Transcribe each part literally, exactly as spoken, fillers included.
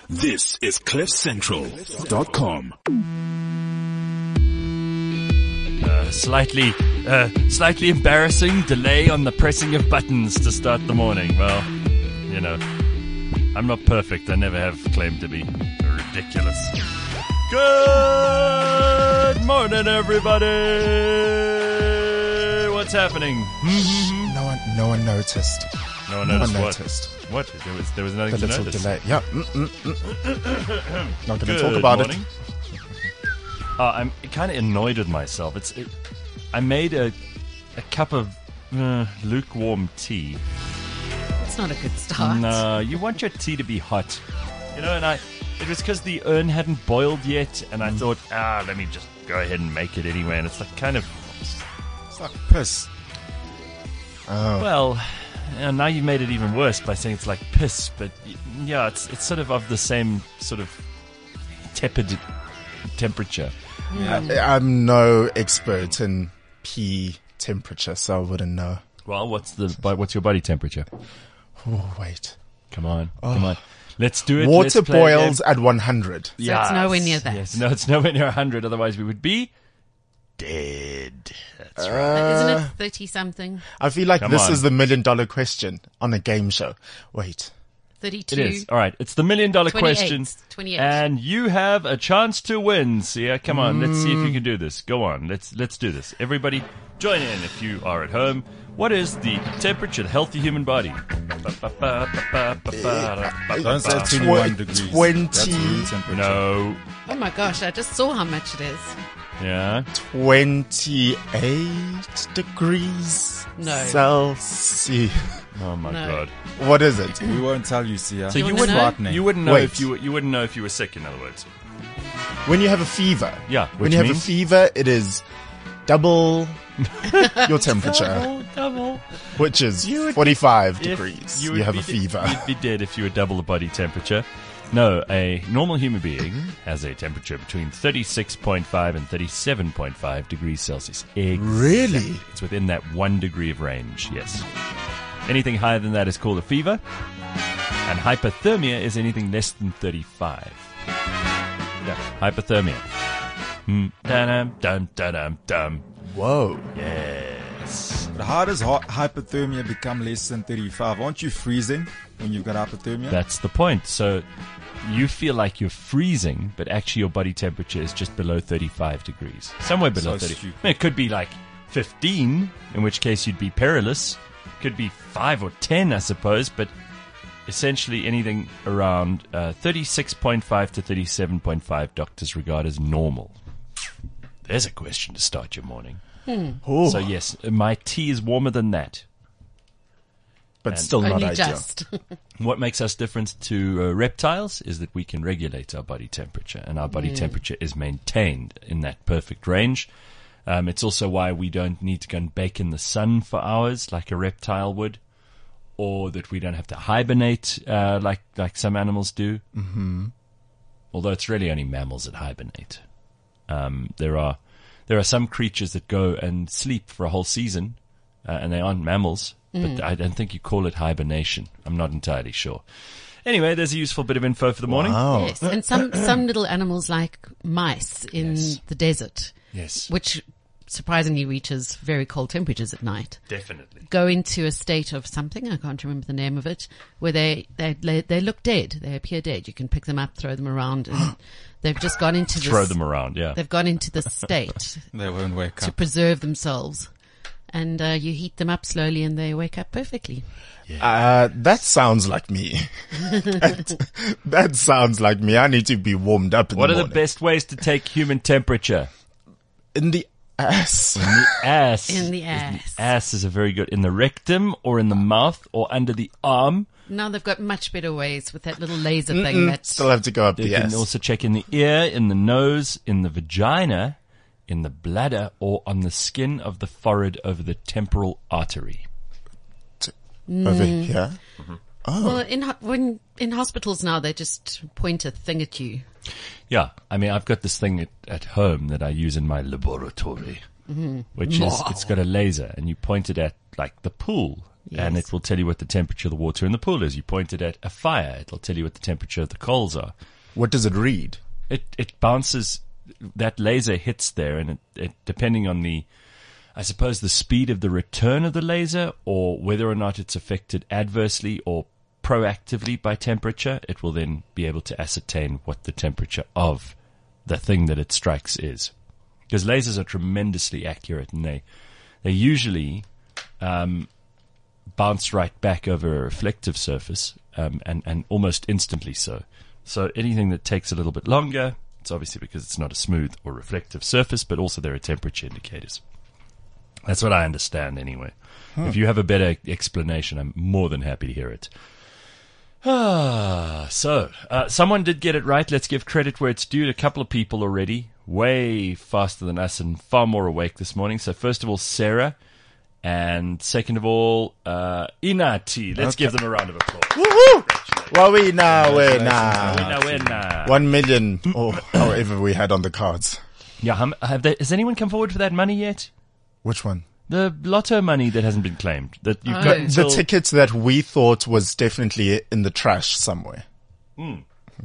This is cliff central dot com. Uh, slightly, uh, slightly embarrassing delay on the pressing of buttons to start the morning. Well, you know, I'm not perfect. I never have claimed to be ridiculous. Good morning, everybody. What's happening? No one, no one noticed. No one No noticed one what? noticed. What? There was, there was nothing The to little notice. delay. Yeah. Mm, mm, mm. Not going to Good talk about morning. Uh, I'm kind of annoyed with myself. It's, it, I made a, a cup of uh, lukewarm tea. That's not a good start. No, you want your tea to be hot, you know. And I, it was because the urn hadn't boiled yet, and I thought, ah, let me just go ahead and make it anyway. And it's like kind of, It's like piss. Oh. well, uh, now you made it even worse by saying it's like piss. But y- yeah, it's it's sort of of the same sort of tepid temperature. I, I'm no expert in pee temperature, so I wouldn't know. Well, what's the bo- what's your body temperature? Oh, wait. Come on, come on. Let's do it. Water Let's play a game. boils at one hundred. So it's nowhere near that. Yes, no, it's nowhere near one hundred. Otherwise, we would be dead. That's right. Uh, Isn't it thirty-something? I feel like Come this on. is the million dollar question on a game show. Wait. thirty-two? It is. All right. It's the million dollar twenty-eight. question. twenty-eight. And you have a chance to win. Sia, come on. Let's see if you can do this. Go on. Let's let's do this. Everybody, join in if you are at home. What is the temperature of the healthy human body? Don't say Tw- twenty-one degrees. twenty. That's room temperature. No. Oh my gosh, I just saw how much it is. Yeah. twenty-eight degrees No. Celsius. Oh my No. God. What is it? We won't tell you, Sia. So You you wanna wouldn't know? Frightening. you wouldn't know Wait. if you were, you wouldn't know if you were sick. In other words. When you have a fever. Yeah, When which you have a means- fever, it is double your temperature, Double, double. which is You would- forty-five If degrees. You, would have be a de- fever. You'd be dead if you were double the body temperature. No, a normal human being has a temperature between thirty-six point five and thirty-seven point five degrees Celsius. Exactly. Really? It's within that one degree of range, yes. Anything higher than that is called a fever. And hypothermia is anything less than thirty-five. Yeah, hypothermia. Hmm. Dun dun dun dun dun. Whoa. Yes. But how does hy- hypothermia become less than thirty-five? Aren't you freezing when you've got hypothermia? That's the point. So you feel like you're freezing, but actually your body temperature is just below thirty-five degrees. Somewhere below So thirty. stupid. I mean, it could be like fifteen, in which case you'd be perilous. Could be five or ten, I suppose, but essentially anything around uh, thirty-six point five to thirty-seven point five doctors regard as normal. There's a question to start your morning. Oh, So yes, my tea is warmer than that. but and- still not Only ideal. just. What makes us different to uh, reptiles is that we can regulate our body temperature, and our body temperature is maintained in that perfect range. Um, it's also why we don't need to go and bake in the sun for hours like a reptile would, or that we don't have to hibernate uh, like like some animals do. Mm-hmm. Although it's really only mammals that hibernate. Um, there are there are some creatures that go and sleep for a whole season, uh, and they aren't mammals. But I don't think you call it hibernation. I'm not entirely sure. Anyway, there's a useful bit of info for the morning. Wow. Yes, and some, some little animals like mice in Yes. the desert, Yes, which surprisingly reaches very cold temperatures at night, definitely. go into a state of something, I can't remember the name of it, where they, they, they, they look dead. They appear dead. You can pick them up, throw them around, and they've just gone into this, Throw them around, yeah. they've gone into this state They won't wake to up. preserve themselves. And uh, you heat them up slowly and they wake up perfectly. Uh, that sounds like me. that, that sounds like me. I need to be warmed up in What the are the morning. best ways to take human temperature? In the ass. The ass. In the Is ass. The ass is a very good. In the rectum or in the mouth or under the arm. Now they've got much better ways with that little laser thing Mm-mm, that Still have to go up You the can ass. also check in the ear, in the nose, in the vagina, in the bladder, or on the skin of the forehead over the temporal artery. Over here. Well, in ho- when in hospitals now, they just point a thing at you. Yeah, I mean, I've got this thing at, at home that I use in my laboratory. which is, it's got a laser, and you point it at, like, the pool, and Yes. it will tell you what the temperature of the water in the pool is. You point it at a fire, it'll tell you what the temperature of the coals are. What does it read? It it bounces, that laser hits there, and it, it depending on the, I suppose, the speed of the return of the laser, or whether or not it's affected adversely or proactively by temperature, it will then be able to ascertain what the temperature of the thing that it strikes is. Because lasers are tremendously accurate, and they they usually um, bounce right back over a reflective surface, um, and, and almost instantly so. So anything that takes a little bit longer, it's obviously because it's not a smooth or reflective surface, but also there are temperature indicators. That's what I understand anyway. If you have a better explanation, I'm more than happy to hear it. Ah, so, uh, someone did get it right. Let's give credit where it's due. A couple of people already, way faster than us and far more awake this morning. So first of all, Sarah. And second of all, uh, Inati. Let's Okay. give them a round of applause. Woohoo! Well, we now, we now. Winner, winner. One million, or however we had on the cards. Yeah, hum, have they, has anyone come forward for that money yet? Which one? The lotto money that hasn't been claimed. That you've Oh. got The- The until- tickets that we thought was definitely in the trash somewhere. I'm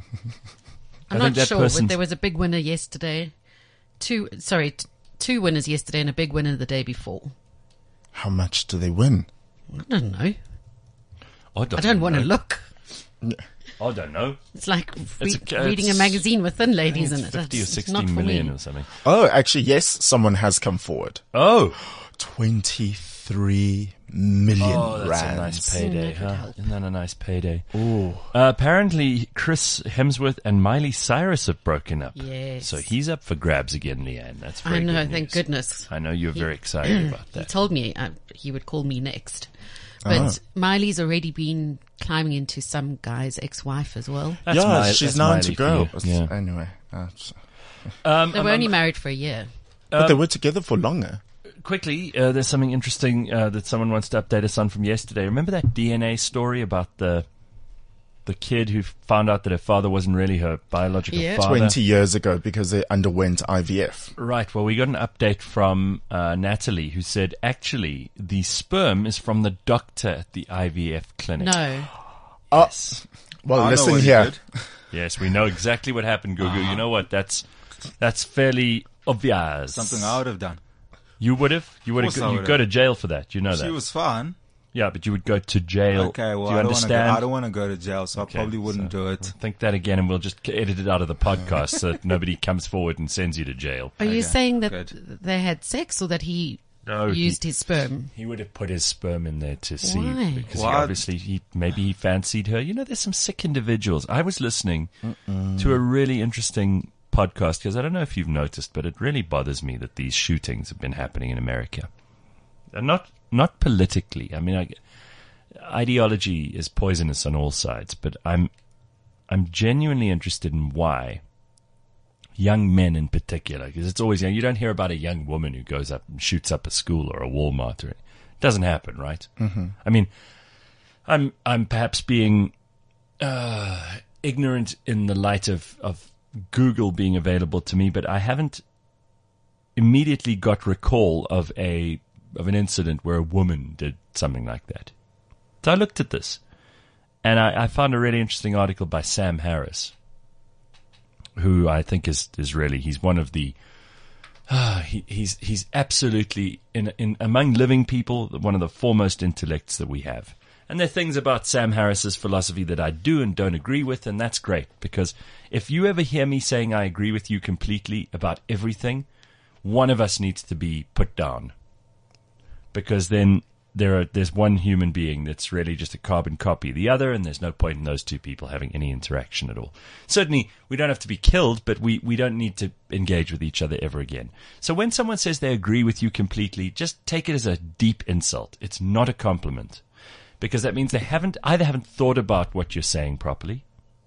I not think that sure, person's- but there was a big winner yesterday. Two, sorry, t- two winners yesterday and a big winner the day before. How much do they win? I don't know. I don't, I don't want to know. look. I don't know. It's like It's re- a- reading a it's- magazine with thin ladies in it. fifty or It's- it's sixty not for million me. or something. Oh, actually, yes, someone has come forward. Oh, twenty-three million oh, that's rands. a nice payday, Mm, that would huh? help. Isn't that a nice payday? Ooh. Uh, apparently, Chris Hemsworth and Miley Cyrus have broken up. Yes. So he's up for grabs again, Leanne. That's very I know, good thank news. goodness. I know you're very excited about He that. told me uh, he would call me next. But Ah. Miley's already been climbing into some guy's ex-wife as well. That's yeah, Mi- she's that's nine Miley to for go. you. Yeah. Anyway, uh, so- Um, They um, were only um, married for a year. but they were together for longer. quickly, uh, there's something interesting uh, that someone wants to update us on from yesterday. Remember that D N A story about the the kid who found out that her father wasn't really her biological Yeah. father? Twenty years ago, because they underwent I V F. Right. Well, we got an update from uh, Natalie, who said actually the sperm is from the doctor at the I V F clinic. No. Oh, Yes. well, I know listen what he here. did. Yes, we know exactly what happened, Gugu. You know what? That's that's fairly obvious. Something I would have done. You would have. You would Of course have. I You would go have. to jail for that. You know She that. was fine. Yeah, but you would go to jail. Okay, well, do you I don't want to. understand? I don't want to go to jail, so Okay, I probably wouldn't so- do it. Think that again, and we'll just edit it out of the podcast so that nobody comes forward and sends you to jail. Are you Okay, saying that good. they had sex or that he No, he- used his sperm? He would have put his sperm in there to see Why? because he What? obviously he maybe he fancied her. You know, there's some sick individuals. I was listening to a really interesting podcast because I don't know if you've noticed, but it really bothers me that these shootings have been happening in America. And not not politically. I mean, I, ideology is poisonous on all sides, but I'm I'm genuinely interested in why young men in particular, because it's always, you know, you don't hear about a young woman who goes up and shoots up a school or a Walmart. Or, it doesn't happen, right? Mm-hmm. I mean, I'm I'm perhaps being uh, ignorant in the light of, of Google being available to me, but I haven't immediately got recall of a of an incident where a woman did something like that. So I looked at this, and I, I found a really interesting article by Sam Harris, who I think is is really he's one of the uh, he, he's he's absolutely in in among living people one of the foremost intellects that we have. And there are things about Sam Harris's philosophy that I do and don't agree with, and that's great, because if you ever hear me saying I agree with you completely about everything, one of us needs to be put down, because then there are there's one human being that's really just a carbon copy of the other, and there's no point in those two people having any interaction at all. Certainly, we don't have to be killed, but we, we don't need to engage with each other ever again. So when someone says they agree with you completely, just take it as a deep insult. It's not a compliment, because that means they haven't either haven't thought about what you're saying properly,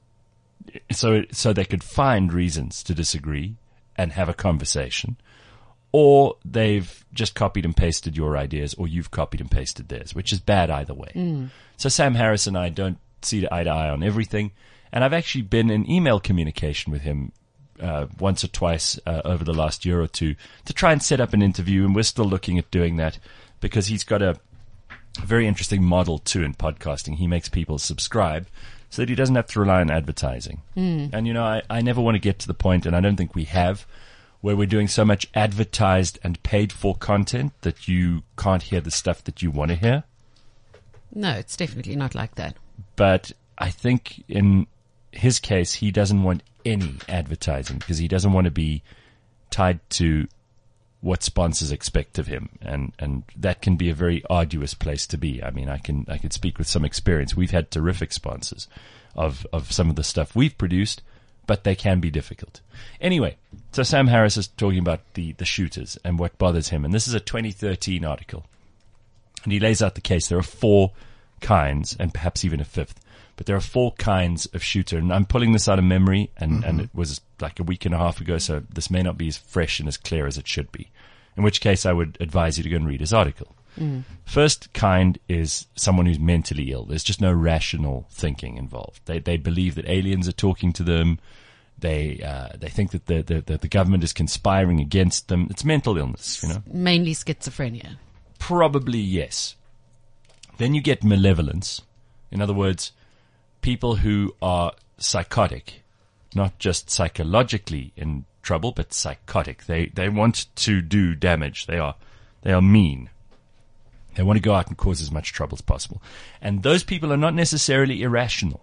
so so they could find reasons to disagree and have a conversation, or they've just copied and pasted your ideas, or you've copied and pasted theirs, which is bad either way. Mm. So Sam Harris and I don't see eye to eye on everything, and I've actually been in email communication with him uh, once or twice uh, over the last year or two to try and set up an interview, and we're still looking at doing that because he's got a very interesting model too in podcasting. He makes people subscribe so that he doesn't have to rely on advertising. Mm. And, you know, I, I never want to get to the point, and I don't think we have, where we're doing so much advertised and paid for content that you can't hear the stuff that you want to hear. No, it's definitely not like that. But I think in his case, he doesn't want any advertising because he doesn't want to be tied to what sponsors expect of him. And, and that can be a very arduous place to be. I mean, I can, I can speak with some experience. We've had terrific sponsors of, of some of the stuff we've produced, but they can be difficult. Anyway, so Sam Harris is talking about the, the shooters and what bothers him. And this is a twenty thirteen article. And he lays out the case. There are four kinds, and perhaps even a fifth, but there are four kinds of shooter. And I'm pulling this out of memory, and, mm-hmm. and it was like a week and a half ago, so this may not be as fresh and as clear as it should be. In which case, I would advise you to go and read his article. Mm. First kind is someone who's mentally ill. There's just no rational thinking involved. They they believe that aliens are talking to them. They uh, they think that the, the, the, the government is conspiring against them. It's mental illness, you know. Mainly schizophrenia. Probably, yes. Then you get malevolence. In other words, people who are psychotic, not just psychologically in trouble, but psychotic. They they want to do damage. They are they are mean. They want to go out and cause as much trouble as possible. And those people are not necessarily irrational.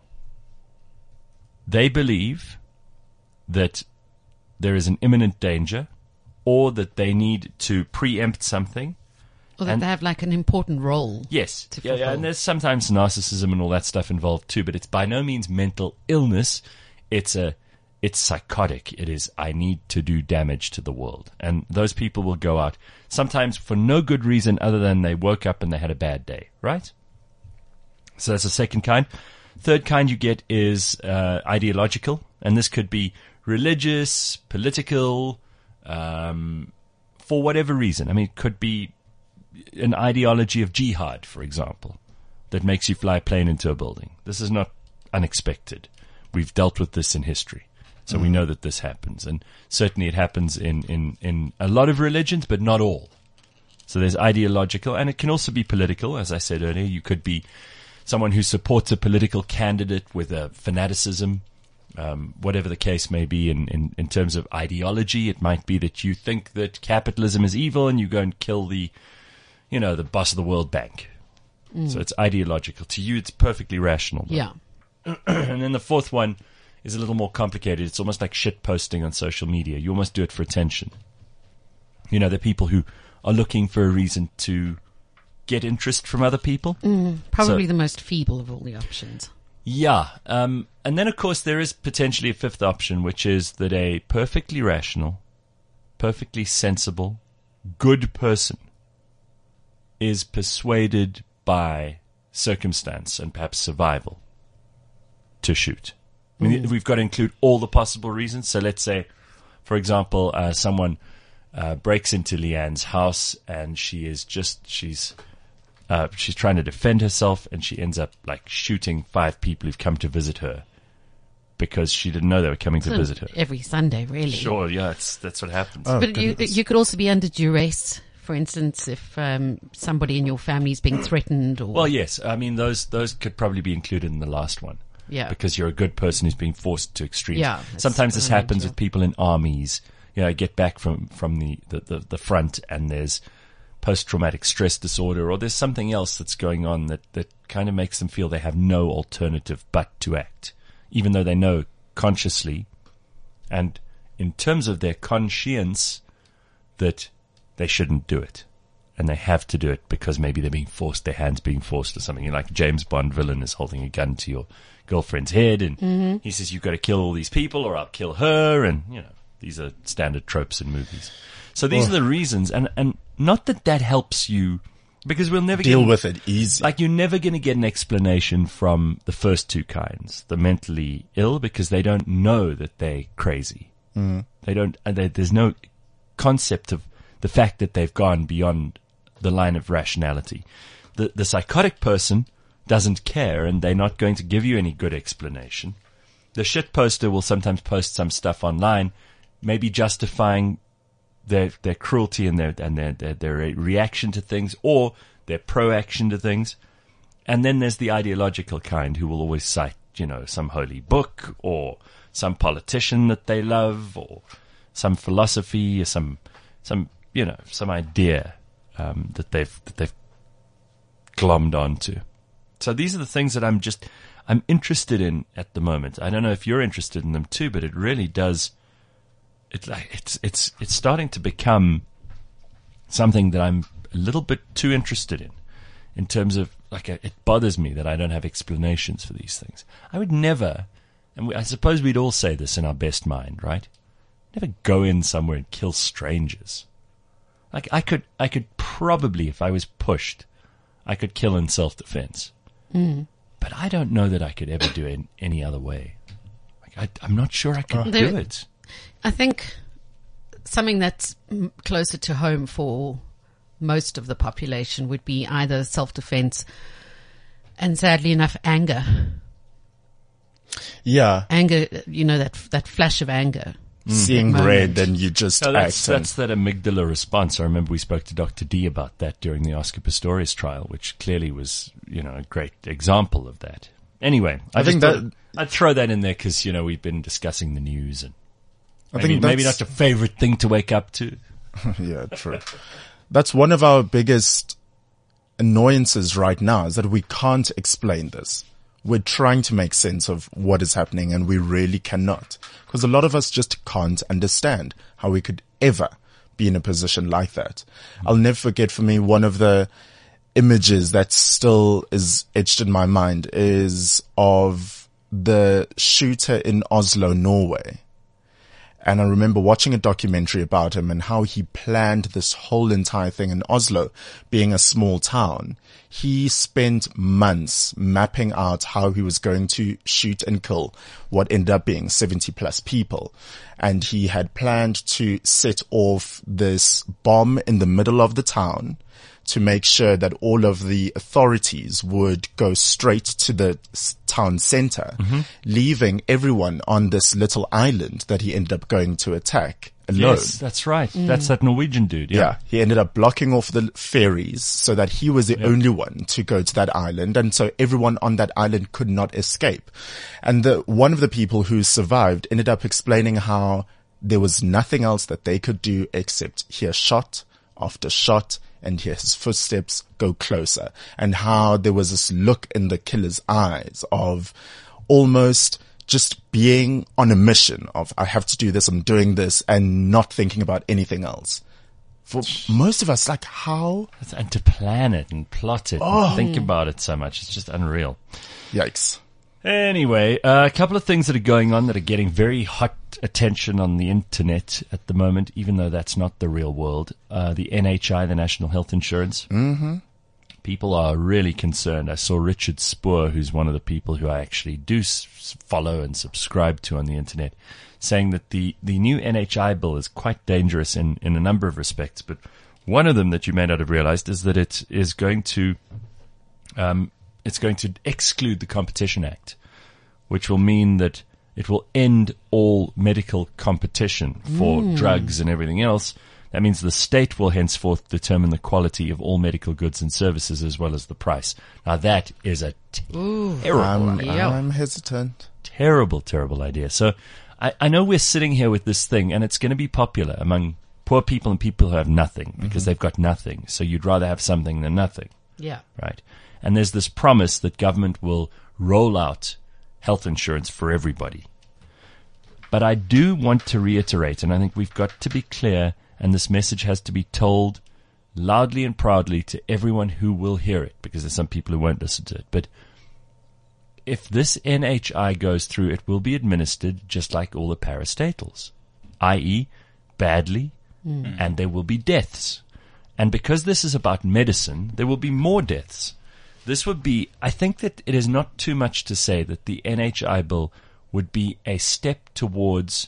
They believe that there is an imminent danger, or that they need to preempt something. Or that and they have like an important role. Yes. To yeah, yeah, and there's sometimes narcissism and all that stuff involved too, but it's by no means mental illness. It's a, it's psychotic. It is, I need to do damage to the world. And those people will go out sometimes for no good reason other than they woke up and they had a bad day, right? So that's the second kind. Third kind you get is uh, ideological, and this could be religious, political, um, for whatever reason. I mean, it could be an ideology of jihad, for example, that makes you fly a plane into a building. This is not unexpected. We've dealt with this in history. So mm. we know that this happens. And certainly it happens in, in, in a lot of religions, but not all. So there's ideological, and it can also be political. As I said earlier, you could be someone who supports a political candidate with a fanaticism, um, whatever the case may be in, in, in terms of ideology. It might be that you think that capitalism is evil and you go and kill the, you know, the boss of the World Bank. Mm. So it's ideological. To you, it's perfectly rational. Though. Yeah. And then the fourth one is a little more complicated. It's almost like shit posting on social media. You almost do it for attention. You know, the people who are looking for a reason to get interest from other people. Mm, probably so, the most feeble of all the options. Yeah. Um, and then, of course, there is potentially a fifth option, which is that a perfectly rational, perfectly sensible, good person is persuaded by circumstance and perhaps survival to shoot. I mean, mm. we've got to include all the possible reasons. So let's say, for example, uh, someone uh, breaks into Leanne's house and she is just, she's, uh, she's trying to defend herself, and she ends up like shooting five people who've come to visit her because she didn't know they were coming so to visit her. Every Sunday, really. Sure, yeah, it's, that's what happens. Oh, but you, you could also be under duress. For instance, if um, somebody in your family is being threatened, or well, yes, I mean those those could probably be included in the last one. Yeah, because you're a good person who's being forced to extremes. Yeah, sometimes this happens with people in armies. You know, get back from from the, the, the, the front, and there's post-traumatic stress disorder, or there's something else that's going on that, that kind of makes them feel they have no alternative but to act, even though they know consciously and in terms of their conscience that they shouldn't do it. And they have to do it because maybe they're being forced, their hands being forced or something. Like a James Bond villain is holding a gun to your girlfriend's head, and mm-hmm. he says, you've got to kill all these people or I'll kill her. And, you know, these are standard tropes in movies. So these oh. are the reasons. And, and not that that helps you, because we'll never deal get, with it easy. Like, you're never going to get an explanation from the first two kinds, the mentally ill, because they don't know that they're crazy. Mm. They don't, they, there's no concept of the fact that they've gone beyond the line of rationality. The the psychotic person doesn't care, and they're not going to give you any good explanation. the shit poster will sometimes post some stuff online, maybe justifying their their cruelty and their and their, their their reaction to things, or their proaction to things. And then there's the ideological kind who will always cite, you know, some holy book or some politician that they love or some philosophy or some some you know some idea um, that they've that they've glommed onto. So these are the things that I'm just I'm interested in at the moment. I don't know if you're interested in them too, but it really does. It's like it's it's it's starting to become something that I'm a little bit too interested in, in terms of like a, it bothers me that I don't have explanations for these things. I would never, and we, I suppose we'd all say this in our best mind, right? Never go in somewhere and kill strangers. Like I could, I could probably, if I was pushed, I could kill in self-defense. Mm. But I don't know that I could ever do it in any other way. Like I, I'm not sure I could There- do it. I think something that's mm, closer to home for most of the population would be either self-defense and, sadly enough, anger. Yeah. Anger, you know, that that flash of anger. Seeing Moment. red and you just So that's, act. that's that amygdala response. I remember we spoke to Doctor D about that during the Oscar Pistorius trial, which clearly was, you know, a great example of that. Anyway, I, I just think thought that- I'd throw that in there because, you know, we've been discussing the news and I maybe, think maybe not that's- your favorite thing to wake up to. Yeah, true. That's one of our biggest annoyances right now, is that we can't explain this. We're trying to make sense of what is happening and we really cannot. Because a lot of us just can't understand how we could ever be in a position like that. I'll never forget, for me, one of the images that still is etched in my mind is of the shooter in Oslo, Norway. And I remember watching a documentary about him and how he planned this whole entire thing in Oslo, being a small town. He spent months mapping out how he was going to shoot and kill what ended up being seventy plus people. And he had planned to set off this bomb in the middle of the town to make sure that all of the authorities would go straight to the s- town center, Mm-hmm. leaving everyone on this little island that he ended up going to attack alone. Yes, that's right. That's that Norwegian dude. Yeah. Yeah, he ended up blocking off the ferries so that he was the only one to go to that island. And so everyone on that island could not escape. And the, one of the people who survived ended up explaining how there was nothing else that they could do except hear shot after shot and hear his footsteps go closer, and how there was this look in the killer's eyes of almost just being on a mission of, I have to do this, I'm doing this, and not thinking about anything else. For most of us, like, how? And to plan it and plot it Oh. and think about it so much. It's just unreal. Yikes. Anyway, uh, a couple of things that are going on that are getting very hot attention on the internet at the moment, even though that's not the real world. Uh, the N H I, the National Health Insurance. Mm-hmm. People are really concerned. I saw Richard Spoor, who's one of the people who I actually do s- follow and subscribe to on the internet, saying that the, the new N H I bill is quite dangerous in, in a number of respects. But one of them that you may not have realized is that it is going to, um, it's going to exclude the Competition Act, which will mean that it will end all medical competition for drugs and everything else. That means the state will henceforth determine the quality of all medical goods and services as well as the price. Now that is a terrible, I'm, Yeah. I'm hesitant. terrible, terrible idea. So I, I know we're sitting here with this thing and it's going to be popular among poor people and people who have nothing because they've got nothing. So you'd rather have something than nothing. Yeah. Right. And there's this promise that government will roll out health insurance for everybody. But I do want to reiterate, and I think we've got to be clear, and this message has to be told loudly and proudly to everyone who will hear it, because there's some people who won't listen to it. But if this N H I goes through, it will be administered just like all the parastatals, that is badly, and there will be deaths. And because this is about medicine, there will be more deaths. This would be, I think that it is not too much to say that the N H I bill would be a step towards,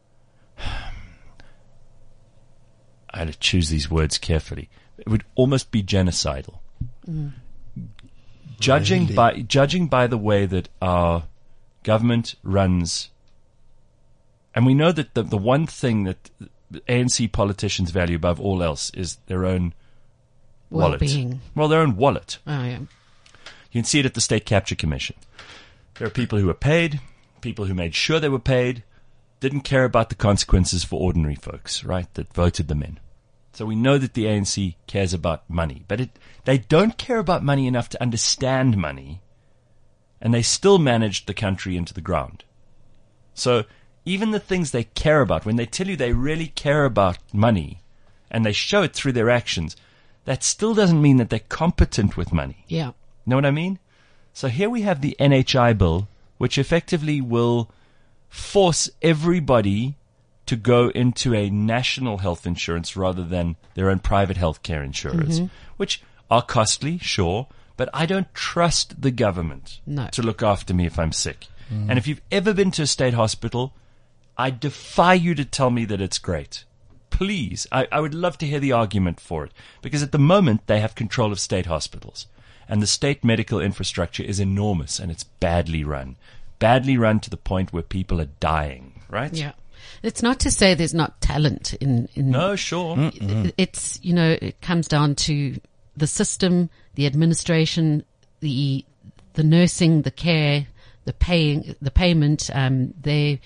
I had to choose these words carefully, it would almost be genocidal. Mm. Judging Really? by, judging by the way that our government runs, and we know that the, the one thing that A N C politicians value above all else is their own wallet. Well-being. Well, their own wallet. Oh, yeah. You can see it at the State Capture Commission. There are people who were paid, people who made sure they were paid, didn't care about the consequences for ordinary folks, right, that voted them in. So we know that the A N C cares about money, but it, they don't care about money enough to understand money, and they still managed the country into the ground. So even the things they care about, when they tell you they really care about money, and they show it through their actions, that still doesn't mean that they're competent with money. Yeah. Know what I mean? So here we have the N H I bill, which effectively will force everybody to go into a national health insurance rather than their own private health care insurers, mm-hmm. which are costly, sure, but I don't trust the government no. to look after me if I'm sick. Mm. And if you've ever been to a state hospital, I defy you to tell me that it's great. Please, I, I would love to hear the argument for it, because at the moment they have control of state hospitals. And the state medical infrastructure is enormous, and it's badly run. Badly run to the point where people are dying, right? Yeah. It's not to say there's not talent in... in no, sure. Mm-mm. It's, you know, it comes down to the system, the administration, the the nursing, the care, the paying, the payment, um, their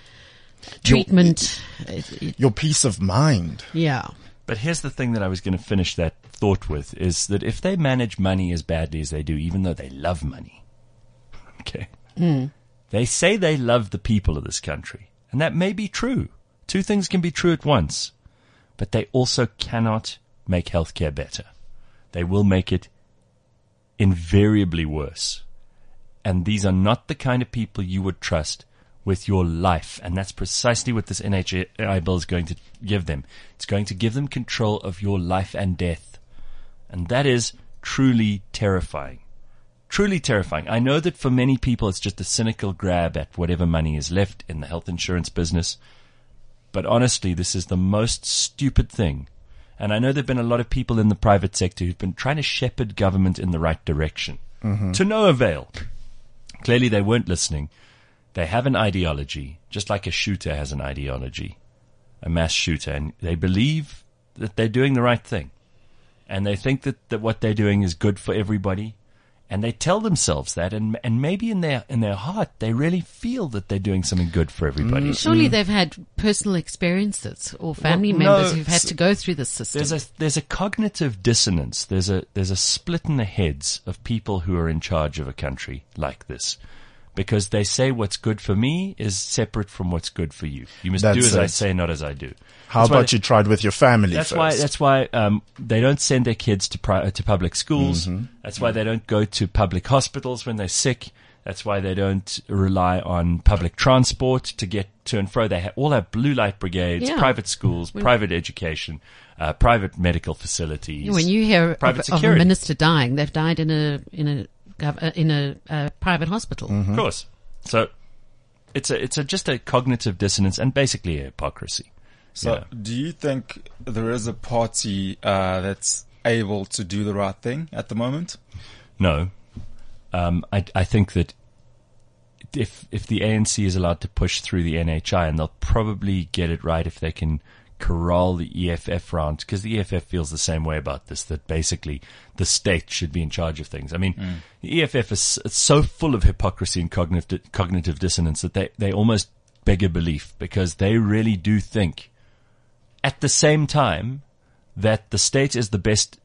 treatment. Your, your peace of mind. Yeah. But here's the thing that I was going to finish that thought with, is that if they manage money as badly as they do, even though they love money, okay, mm. they say they love the people of this country, and that may be true. Two things can be true at once, but they also cannot make healthcare better. They will make it invariably worse. And these are not the kind of people you would trust with your life. And that's precisely what this N H I bill is going to give them. It's going to give them control of your life and death. And that is truly terrifying. Truly terrifying. I know that for many people it's just a cynical grab at whatever money is left in the health insurance business. But honestly, this is the most stupid thing. And I know there have been a lot of people in the private sector who've been trying to shepherd government in the right direction. Mm-hmm. To no avail. Clearly they weren't listening. They have an ideology, just like a shooter has an ideology, a mass shooter, and they believe that they're doing the right thing. And they think that, that what they're doing is good for everybody. And they tell themselves that, and and maybe in their in their heart they really feel that they're doing something good for everybody. Mm. Surely they've had personal experiences or family well, members no, who've had to go through the system. There's a there's a cognitive dissonance. There's a there's a split in the heads of people who are in charge of a country like this, because they say what's good for me is separate from what's good for you. You must That's do as it. I say, not as I do. How That's about why, you tried with your family that's first? why that's why um, they don't send their kids to pri- to public schools. Mm-hmm. That's why they don't go to public hospitals when they're sick. That's why they don't rely on public transport to get to and fro. They ha- all have blue light brigades, Yeah. private schools, When- private education, uh, private medical facilities. When you hear of, private of a security. minister dying, they've died in a in a gov- uh, in a uh, private hospital. Mm-hmm. Of course. So it's a it's a just a cognitive dissonance and basically a hypocrisy. So, Yeah. do you think there is a party uh, that's able to do the right thing at the moment? No, um, I I think that if if the A N C is allowed to push through the N H I, and they'll probably get it right if they can corral the E F F round, because the E F F feels the same way about this, that basically the state should be in charge of things. I mean, mm. the E F F is it's so full of hypocrisy and cognitive cognitive dissonance that they they almost beg a belief, because they really do think at the same time that the state is the best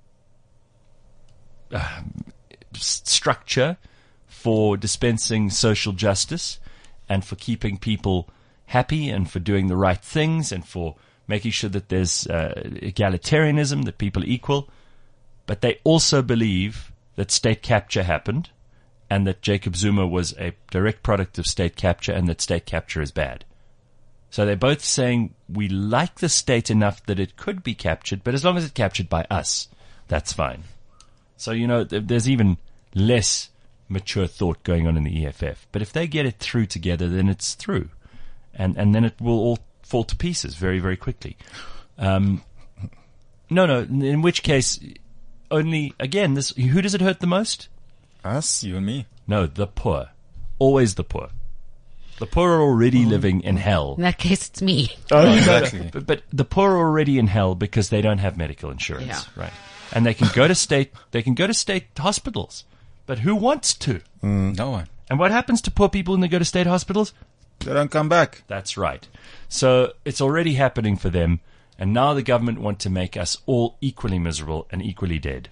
uh, structure for dispensing social justice and for keeping people happy and for doing the right things and for making sure that there's uh, egalitarianism, that people are equal. But they also believe that state capture happened and that Jacob Zuma was a direct product of state capture and that state capture is bad. So they're both saying we like the state enough that it could be captured, but as long as it's captured by us, that's fine. So, you know, th- there's even less mature thought going on in the E F F. But if they get it through together, then it's through. And and then it will all fall to pieces very, very quickly. Um, no, no, in which case, only, again, this who does it hurt the most? Us? You and me. No, the poor. always the poor. The poor are already living in hell. In that case, it's me. Oh, Exactly. But, but the poor are already in hell because they don't have medical insurance, Yeah. right? And they can go to state, they can go to state hospitals. But who wants to? No one. And what happens to poor people when they go to state hospitals? They don't come back. That's right. So it's already happening for them. And now the government want to make us all equally miserable and equally dead.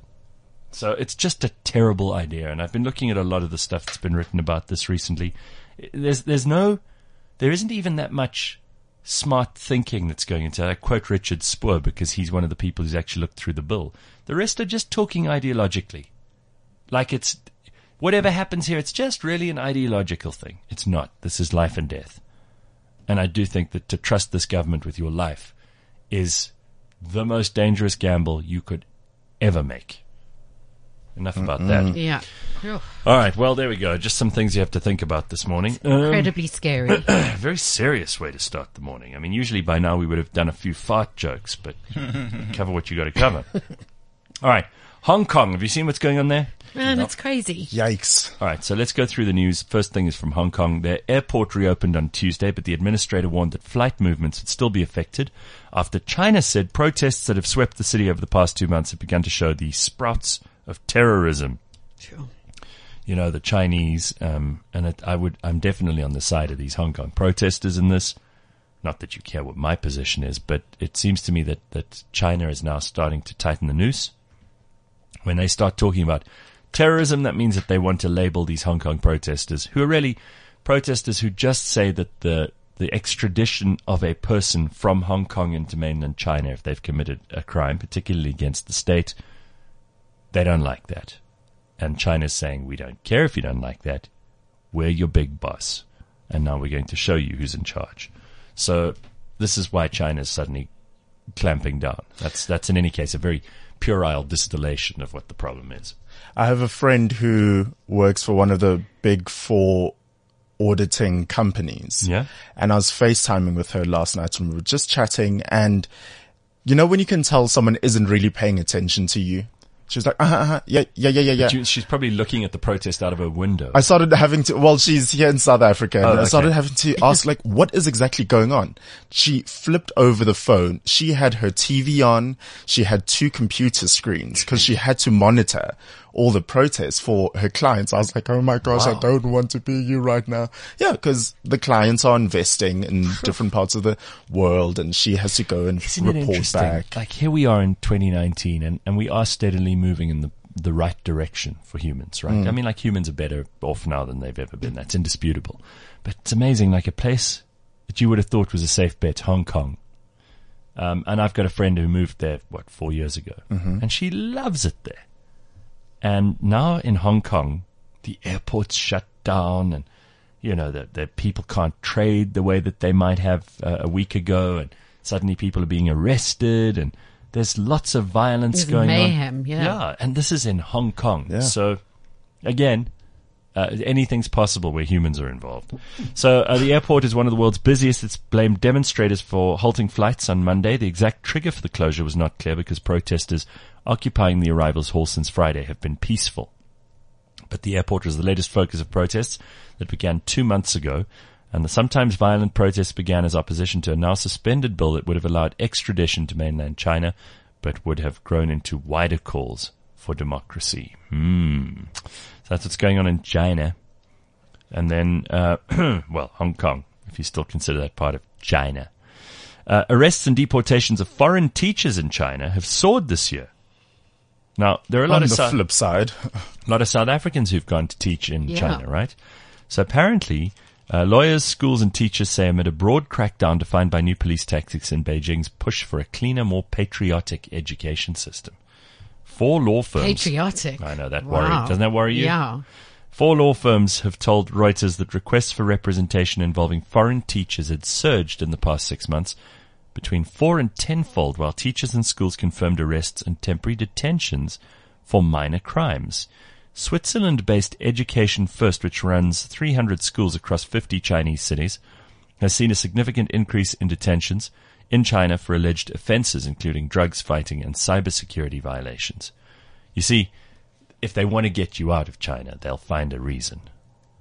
So it's just a terrible idea. And I've been looking at a lot of the stuff that's been written about this recently. There's, there's no, there isn't even that much smart thinking that's going into it. I quote Richard Spoor because he's one of the people who's actually looked through the bill. The rest are just talking ideologically. Like it's, whatever happens here, it's just really an ideological thing. It's not. This is life and death. And I do think that to trust this government with your life is the most dangerous gamble you could ever make. Enough about that. Yeah. Phew. All right. Well, there we go. Just some things you have to think about this morning. Um, Incredibly scary. very serious way to start the morning. I mean, usually by now we would have done a few fart jokes, but cover what you got to cover. All right. Hong Kong. Have you seen what's going on there? Man, it's crazy. Yikes. All right, so let's go through the news. First thing is from Hong Kong. Their airport reopened on Tuesday, but the administrator warned that flight movements would still be affected after China said protests that have swept the city over the past two months have begun to show the sprouts of terrorism. Sure. You know, the Chinese, um, and it, I would, I'm definitely on the side of these Hong Kong protesters in this. Not that you care what my position is, but it seems to me that, that China is now starting to tighten the noose. When they start talking about terrorism, that means that they want to label these Hong Kong protesters, who are really protesters who just say that the the extradition of a person from Hong Kong into mainland China, if they've committed a crime, particularly against the state, they don't like that. And China's saying, we don't care if you don't like that. We're your big boss. And now we're going to show you who's in charge. So this is why China's suddenly clamping down. That's, that's in any case a very puerile distillation of what the problem is. I have a friend who works for one of the big four auditing companies. Yeah. And I was FaceTiming with her last night and we were just chatting, and you know when you can tell someone isn't really paying attention to you? She was like, uh-huh, uh-huh, yeah, yeah, yeah, yeah, yeah. She- She's probably looking at the protest out of her window. I started having to, well, she's here in South Africa, and Oh, I okay. started having to ask, like, what is exactly going on? She flipped over the phone. She had her T V on. She had two computer screens because she had to monitor all the protests for her clients. I was like, oh my gosh, Wow. I don't want to be you right now. Yeah, because the clients are investing in different parts of the world, and she has to go and Isn't it report interesting? back. Like here we are in twenty nineteen, and, and we are steadily moving in the the right direction for humans, right? I mean, like humans are better off now than they've ever been. That's indisputable. But it's amazing, like a place that you would have thought was a safe bet, Hong Kong. Um, and I've got a friend who moved there, what, four years ago, and she loves it there. And now in Hong Kong, the airport's shut down, and you know the the people can't trade the way that they might have uh, a week ago, and suddenly people are being arrested, and there's lots of violence There's going mayhem, on. yeah. Yeah, and this is in Hong Kong. Yeah. So again, uh, anything's possible where humans are involved. So uh, the airport is one of the world's busiest. It's blamed demonstrators for halting flights on Monday. The exact trigger for the closure was not clear because protesters occupying the arrivals hall since Friday have been peaceful. But the airport was the latest focus of protests that began two months ago, and the sometimes violent protests began as opposition to a now suspended bill that would have allowed extradition to mainland China, but would have grown into wider calls for democracy. Hmm. So that's what's going on in China. And then, uh, well, Hong Kong, if you still consider that part of China. Uh, arrests and deportations of foreign teachers in China have soared this year. Now, there are a lot On of the Sou- flip side, a lot of South Africans who've gone to teach in Yeah. China, right? So apparently, uh, lawyers, schools, and teachers say amid a broad crackdown defined by new police tactics in Beijing's push for a cleaner, more patriotic education system. Four law firms. Patriotic. I know that Wow. worried. Doesn't that worry you? Yeah. Four law firms have told Reuters that requests for representation involving foreign teachers had surged in the past six months, between four and tenfold, while teachers and schools confirmed arrests and temporary detentions for minor crimes. Switzerland-based Education First, which runs three hundred schools across fifty Chinese cities, has seen a significant increase in detentions in China for alleged offenses, including drugs fighting and cybersecurity violations. You see, if they want to get you out of China, they'll find a reason.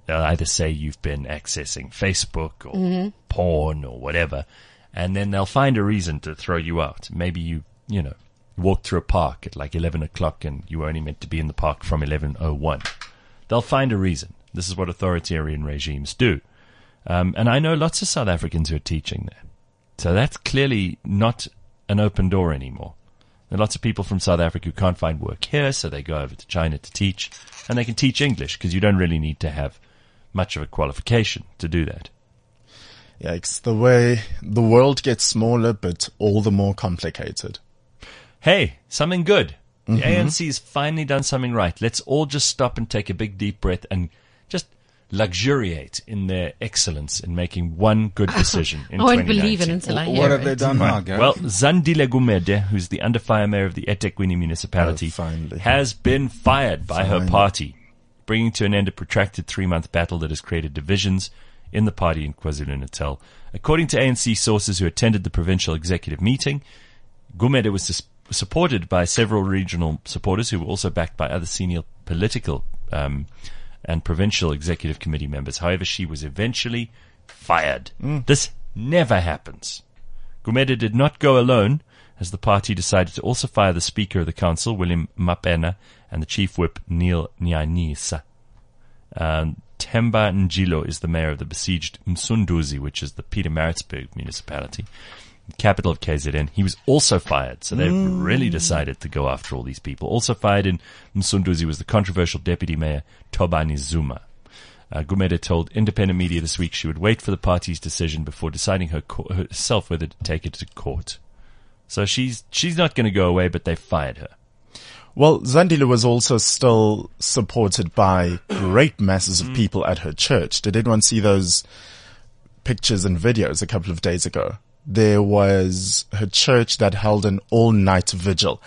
they'll either say you've been accessing Facebook or mm-hmm. porn or whatever, and then they'll find a reason to throw you out. Maybe you, you know, walked through a park at like eleven o'clock and you were only meant to be in the park from eleven oh one. They'll find a reason. This is what authoritarian regimes do. Um, and I know lots of South Africans who are teaching there. So that's clearly not an open door anymore. There are lots of people from South Africa who can't find work here, so they go over to China to teach. And they can teach English because you don't really need to have much of a qualification to do that. Yeah, it's the way the world gets smaller, but all the more complicated. Hey, something good. The Mm-hmm. A N C's finally done something right. Let's all just stop and take a big deep breath and just luxuriate in their excellence in making one good decision in I won't twenty nineteen. believe it until I hear What have it. they done now, Gary? Well, Zandile Gumede, who's the under fire mayor of the eThekwini municipality, Oh, finally. has been fired by her Finally. party, bringing to an end a protracted three-month battle that has created divisions in the party in KwaZulu-Natal. According to A N C sources who attended the provincial executive meeting, Gumede was sus- supported by several regional supporters who were also backed by other senior political um, and provincial executive committee members. However, she was eventually fired. Mm. This never happens. Gumede did not go alone, as the party decided to also fire the Speaker of the Council, William Mapena, and the Chief Whip, Neil Nyanisa. Um, Temba Njilo is the mayor of the besieged Msunduzi, which is the Pietermaritzburg municipality, capital of K Z N. He was also fired, so they've mm. really decided to go after all these people. Also fired in Msunduzi was the controversial deputy mayor, Tobani Zuma. Uh, Gumede told independent media this week she would wait for the party's decision before deciding her co- herself whether to take it to court. So she's she's not going to go away, but they fired her. Well, Zandile was also still supported by great masses of people at her church. Did anyone see those pictures and videos a couple of days ago? There was her church that held an all-night vigil.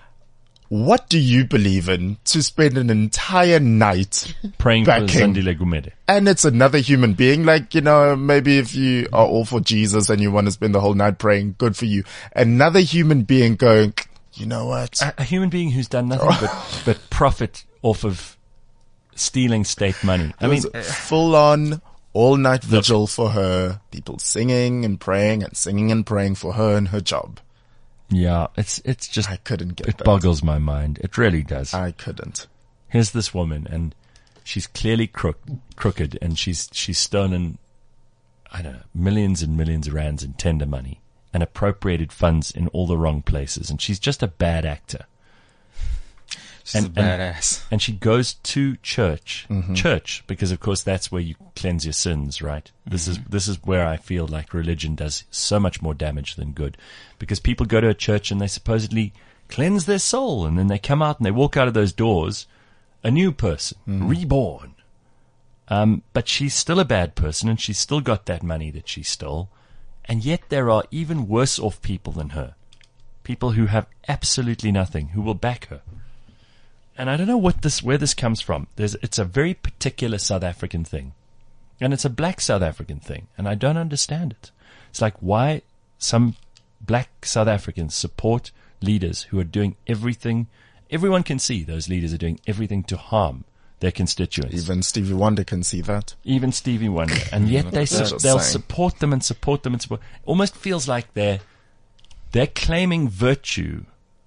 What do you believe in to spend an entire night Praying for backing- Zandile Gumede. And it's another human being. Like, you know, maybe if you are all for Jesus and you want to spend the whole night praying, good for you. Another human being going, you know what? A, a human being who's done nothing but, but profit off of stealing state money. I I mean, mean, full on all night vigil for her. People singing and praying and singing and praying for her and her job. yeah, it's it's just I couldn't get it that. boggles my mind. It really does. I couldn't. Here's this woman, and she's clearly crook, crooked, and she's she's stolen, I don't know, millions and millions of rands in tender money and appropriated funds in all the wrong places, and she's just a bad actor. She's and- a and- badass. And she goes to church, church, because of course that's where you cleanse your sins, right? This is, this is where I feel like religion does so much more damage than good, because people go to a church and they supposedly cleanse their soul, and then they come out and they walk out of those doors a new person, reborn. Um, but she's still a bad person, and she's still got that money that she stole, and yet there are even worse off people than her. People who have absolutely nothing, who will back her. And I don't know what this, where this comes from. There's, it's a very particular South African thing. And it's a black South African thing. And I don't understand it. It's like why some black South Africans support leaders who are doing everything. Everyone can see those leaders are doing everything to harm their constituents. Even Stevie Wonder can see that. Even Stevie Wonder. And yet they, That's su- just they'll saying. support them and support them and support. Almost feels like they're, they're claiming virtue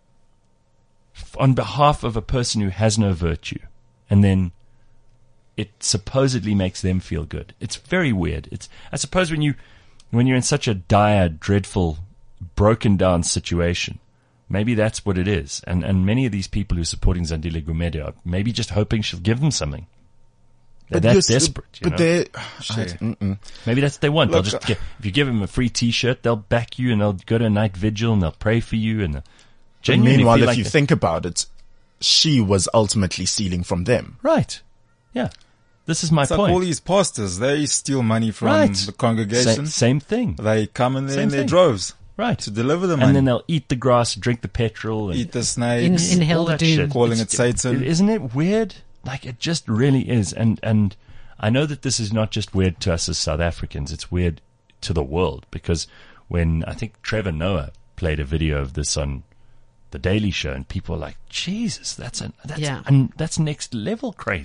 on behalf of a person who has no virtue, and then it supposedly makes them feel good. It's very weird. It's, I suppose when you, when you're in such a dire, dreadful, broken down situation, maybe that's what it is. And, and many of these people who are supporting Zandile Gumede are maybe just hoping she'll give them something. They're that you're s- desperate, you But know? they're, Shit. I- mm-mm. Maybe that's what they want. Look, they'll just get, if you give them a free T-shirt, they'll back you and they'll go to a night vigil and they'll pray for you and they'll But genuinely meanwhile, feel if like you they- think about it, she was ultimately stealing from them. right, yeah, this is my It's like point. all these pastors, they steal money from Right. the Sa- congregation. same thing, They come in there Same in their thing. droves right? to deliver the money. And then they'll eat the grass, drink the petrol, and eat the In, snakes, in hell all the that doom. shit. calling It's- it Satan. it- isn't it weird? Like it just really is. And and I know that this is not just weird to us as South Africans; it's weird to the world, because when I think Trevor Noah played a video of this on The Daily Show, and people were like, "Jesus, that's an that's Yeah. and that's next level crazy."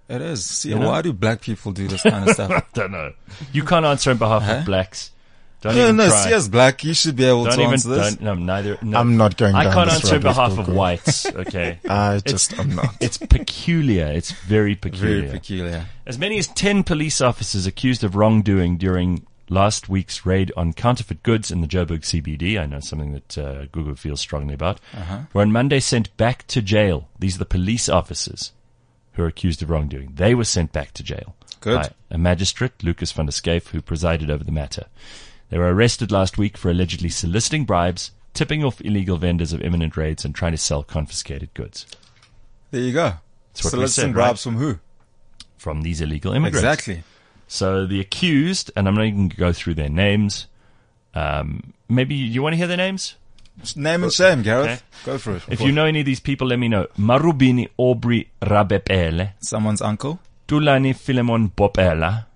It is. See, You know? why do black people do this kind of stuff? Don't know. You can't answer on behalf Huh? of blacks. Don't no, even no, try. see, as black, you should be able Don't to even. answer this. Don't, no, neither. No. I'm not going I down can't this answer on rabbit behalf hole, of Google. whites. Okay. I just, I'm not. It's peculiar. It's very peculiar. Very peculiar. As many as ten police officers accused of wrongdoing during last week's raid on counterfeit goods in the Joburg C B D, I know something that uh, Google feels strongly about, Uh-huh. were on Monday sent back to jail. These are the police officers who are accused of wrongdoing. They were sent back to jail Good. by a magistrate, Lucas van der Schyff, who presided over the matter. They were arrested last week for allegedly soliciting bribes, tipping off illegal vendors of imminent raids, and trying to sell confiscated goods There you go. That's what we Soliciting said, bribes from who? from these illegal immigrants. Exactly. So the accused, and I'm not even going to go through their names. Um, maybe you want to hear their names? Just name and shame, Gareth. Okay. Go for it. If you know any of these people, let me know. Marubini Aubrey Rabepele, Someone's uncle. Tulani Philemon Bopela,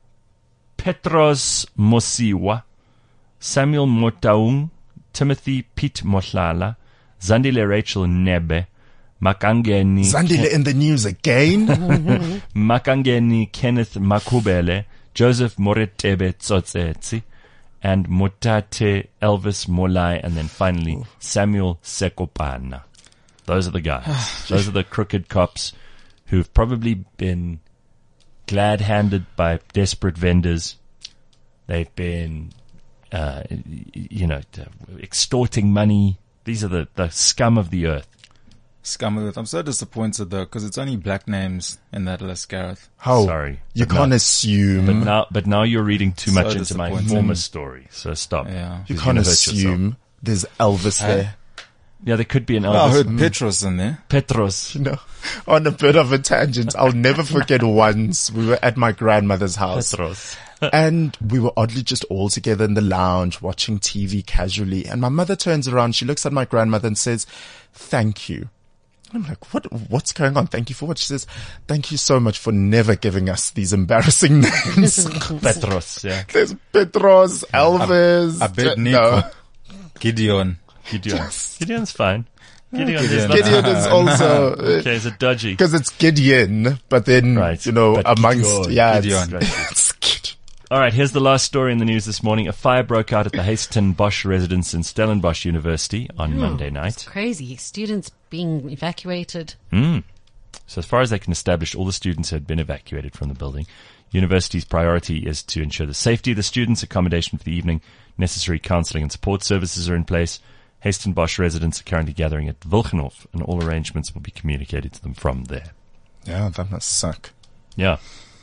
Petros Mosiwa, Samuel Motaung, Timothy Pete Mohlala, Zandile Rachel Nebe, Makangeni Zandile in the news again. Makangeni Kenneth Makubele, Joseph Moretebe Tsotsetsi, and Motate Elvis Molai, and then finally Samuel Sekopana. Those are the guys. Those are the crooked cops who've probably been glad-handed by desperate vendors. They've been, uh, you know, extorting money. These are the, the scum of the earth. Scum of it. I'm so disappointed though, because it's only black names in that list, Gareth. How? Sorry. You But can't now- assume. But now, but now you're reading too So much into my disappointing. former story. So stop. Yeah. you 'Cause can't you're gonna hurt yourself. assume there's Elvis Hey. there. Yeah, there could be an Well, I Elvis. heard Petros in there. Petros. You know, on a bit of a tangent, I'll never forget once we were at my grandmother's house. Petros. And we were oddly just all together in the lounge watching T V casually. And my mother turns around, she looks at my grandmother and says, "Thank you." I'm like, what, what's going on? Thank you for what? She says, "Thank you so much for never giving us these embarrassing names." Petros, yeah. There's Petros, Elvis. Abednego. No. Gideon. Gideon. Gideon's fine. Gideon, Gideon. is not- Gideon is also, Okay, is it dodgy? because it's Gideon, but then, Right, you know, but amongst, Gideon. yeah, Gideon. It's, it's Gideon. All right, here's the last story in the news this morning. A fire broke out at the Hayston Bosch residence in Stellenbosch University on Monday night. Crazy. Students being evacuated. Mm. So as far as they can establish, all the students had been evacuated from the building. University's priority is to ensure the safety of the students, accommodation for the evening, necessary counselling and support services are in place. Hayston Bosch residents are currently gathering at Wilgenhof, and all arrangements will be communicated to them from there. Yeah, that must suck. Yeah.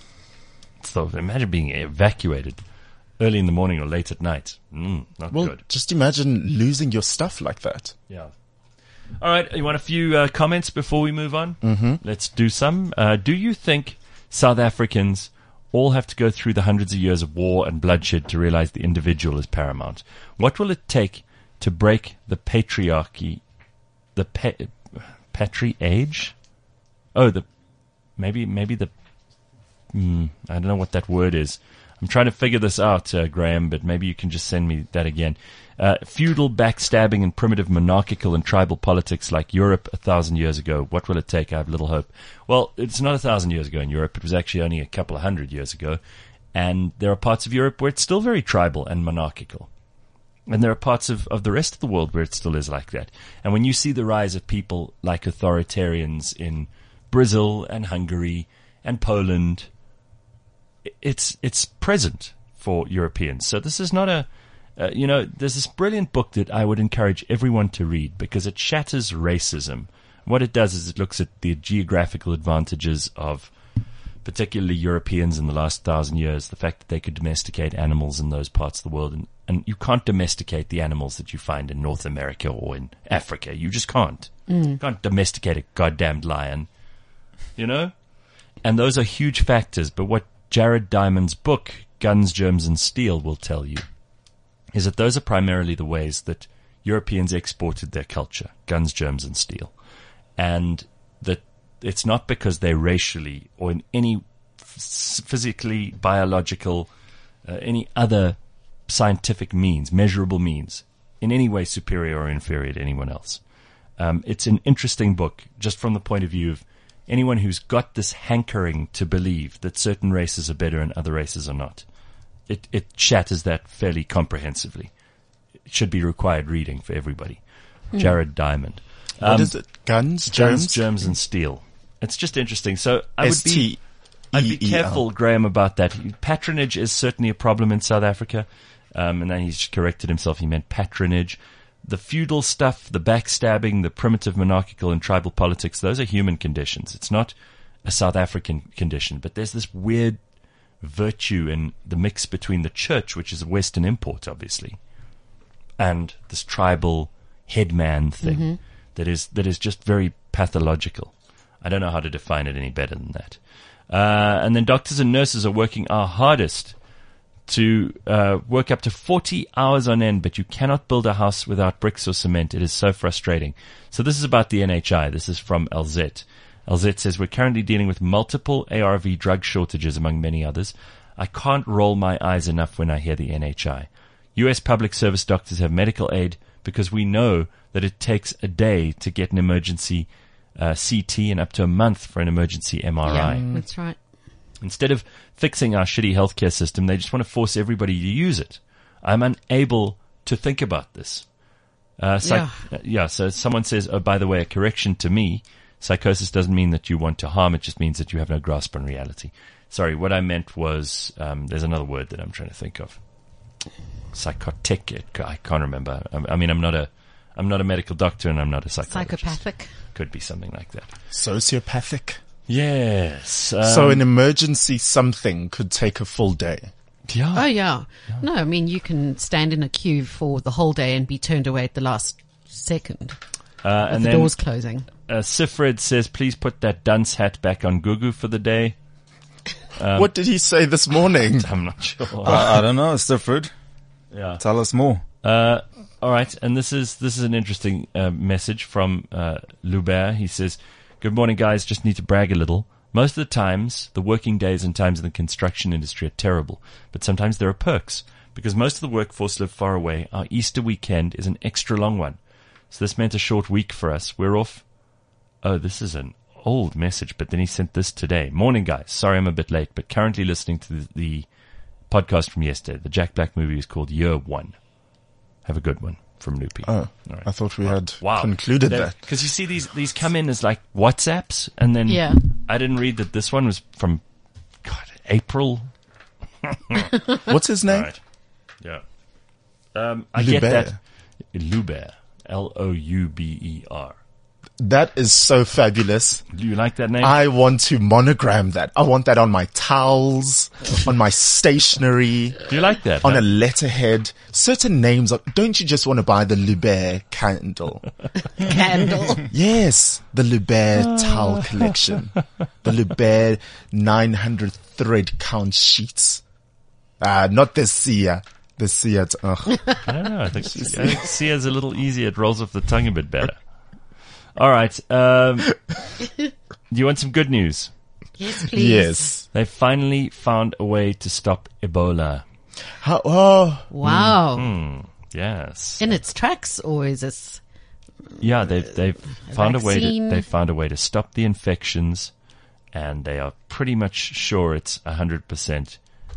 So imagine being evacuated early in the morning or late at night. Mm, not Well, good. just imagine losing your stuff like that. Yeah. All right. You want a few uh, comments before we move on? Mm-hmm. Let's do some. Uh, do you think South Africans all have to go through the hundreds of years of war and bloodshed to realize the individual is paramount? What will it take to break the patriarchy, the pa- patriage? Oh, the maybe maybe the mm, I don't know what that word is. I'm trying to figure this out, uh, Graham, but maybe you can just send me that again. Uh, feudal backstabbing and primitive monarchical and tribal politics like Europe a thousand years ago. What will it take? I have little hope. Well, it's not a thousand years ago in Europe. It was actually only a couple of hundred years ago. And there are parts of Europe where it's still very tribal and monarchical. And there are parts of, of the rest of the world where it still is like that. And when you see the rise of people like authoritarians in Brazil and Hungary and Poland, it's it's present for Europeans. So this is not a, uh, you know, there's this brilliant book that I would encourage everyone to read because it shatters racism. What it does is it looks at the geographical advantages of particularly Europeans in the last thousand years, the fact that they could domesticate animals in those parts of the world. And, and you can't domesticate the animals that you find in North America or in Africa. You just can't. Mm. You can't domesticate a goddamned lion, you know? And those are huge factors. But what Jared Diamond's book, Guns, Germs and Steel, will tell you is that those are primarily the ways that Europeans exported their culture, guns, germs and steel. And that it's not because they're racially or in any physically, biological, uh, any other scientific means, measurable means, in any way superior or inferior to anyone else. Um, it's an interesting book just from the point of view of anyone who's got this hankering to believe that certain races are better and other races are not. It, it shatters that fairly comprehensively. It should be required reading for everybody. Mm. Jared Diamond. What Um, is it? Guns, Germs, germs, germs, and steel. It's just interesting. So I would be, S T I'd E be E L. careful, Graham, about that. Patronage is certainly a problem in South Africa. Um, and then he's corrected himself. He meant patronage. The feudal stuff, the backstabbing, the primitive monarchical and tribal politics, those are human conditions. It's not a South African condition. But there's this weird virtue in the mix between the church, which is a Western import, obviously, and this tribal headman thing mm-hmm. that is that is just very pathological. I don't know how to define it any better than that. Uh, and then doctors and nurses are working our hardest to uh, work up to forty hours on end, but you cannot build a house without bricks or cement. It is so frustrating. So this is about the N H I. This is from L Z. L Z says, we're currently dealing with multiple A R V drug shortages, among many others. I can't roll my eyes enough when I hear the N H I. U S public service doctors have medical aid because we know that it takes a day to get an emergency uh, C T and up to a month for an emergency M R I. Yeah, that's right. Instead of fixing our shitty healthcare system, they just want to force everybody to use it. I'm unable to think about this. Uh, psych- yeah. Uh, yeah, so someone says, oh, by the way, a correction to me. Psychosis doesn't mean that you want to harm. It just means that you have no grasp on reality. Sorry, what I meant was, um, there's another word that I'm trying to think of. Psychotic. I can't remember. I, I mean, I'm not a, I'm not a medical doctor and I'm not a psychologist. Psychopathic. Could be something like that. Sociopathic. Yes. Um, So an emergency something could take a full day. yeah. Oh, yeah. No, I mean, you can stand in a queue for the whole day and be turned away at the last second Uh, with and the then, doors closing. Uh, Sifred says, please put that dunce hat back on Gugu for the day. Um, What did he say this morning? I'm not sure. Uh, I don't know, Stifford. yeah. Tell us more. Uh, all right. And this is, this is an interesting, uh, message from, uh, Lubert. He says, good morning, guys. Just need to brag a little. Most of the times, the working days and times in the construction industry are terrible, but sometimes there are perks. Because most of the workforce live far away, our Easter weekend is an extra long one. So this meant a short week for us. We're off. Oh, this is an old message, but then he sent this today. Morning, guys. Sorry I'm a bit late, but currently listening to the, the podcast from yesterday. The Jack Black movie is called Year One. Have a good one from Loopy. Oh, All right. I thought we had Wow. concluded that. Because you see these, these come in as like WhatsApps, and then Yeah. I didn't read that this one was from, God, April. What's his name? Right. Yeah. Um, I get Lubert. that. Lubert. L O U B E R. That is so fabulous. Do you like that name? I want to monogram that. I want that on my towels, on my stationery, Do you like that? on huh? a letterhead. Certain names are, don't you just want to buy the Lubert candle? Candle. Yes, the Lubert towel collection. The Lubert nine hundred thread count sheets. Ah, not the Sia. The Sia, ugh. I don't know. I think, I think Sia's a little easier. It rolls off the tongue a bit better. All right. Um, do you want some good news? Yes, please. Yes. They finally found a way to stop Ebola. How, oh, Wow. Hmm. Yes. In its tracks, or is this? Yeah, they've they've found a way to vaccine? they found a way to stop the infections, and they are pretty much sure it's a hundred percent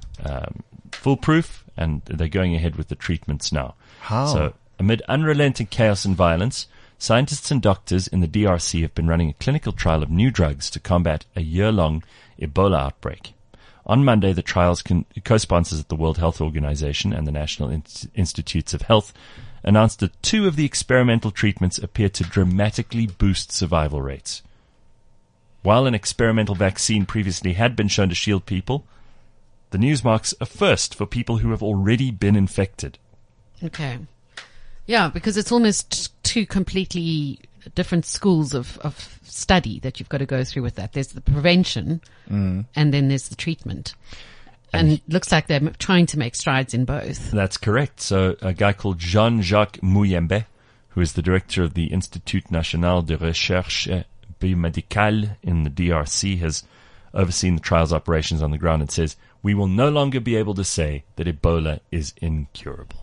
foolproof, and they're going ahead with the treatments now. How? So, amid unrelenting chaos and violence, scientists and doctors in the D R C have been running a clinical trial of new drugs to combat a year-long Ebola outbreak. On Monday, the trial's con- co-sponsors at the World Health Organization and the National In- Institutes of Health announced that two of the experimental treatments appear to dramatically boost survival rates. While an experimental vaccine previously had been shown to shield people, the news marks a first for people who have already been infected. Okay. Yeah, because it's almost two completely different schools of, of study that you've got to go through with that. There's the prevention, and then there's the treatment. And, and it looks like they're trying to make strides in both. That's correct. So a guy called Jean-Jacques Muyembe, who is the director of the Institut National de Recherche Biomédicale in the D R C, has overseen the trial's operations on the ground and says, we will no longer be able to say that Ebola is incurable.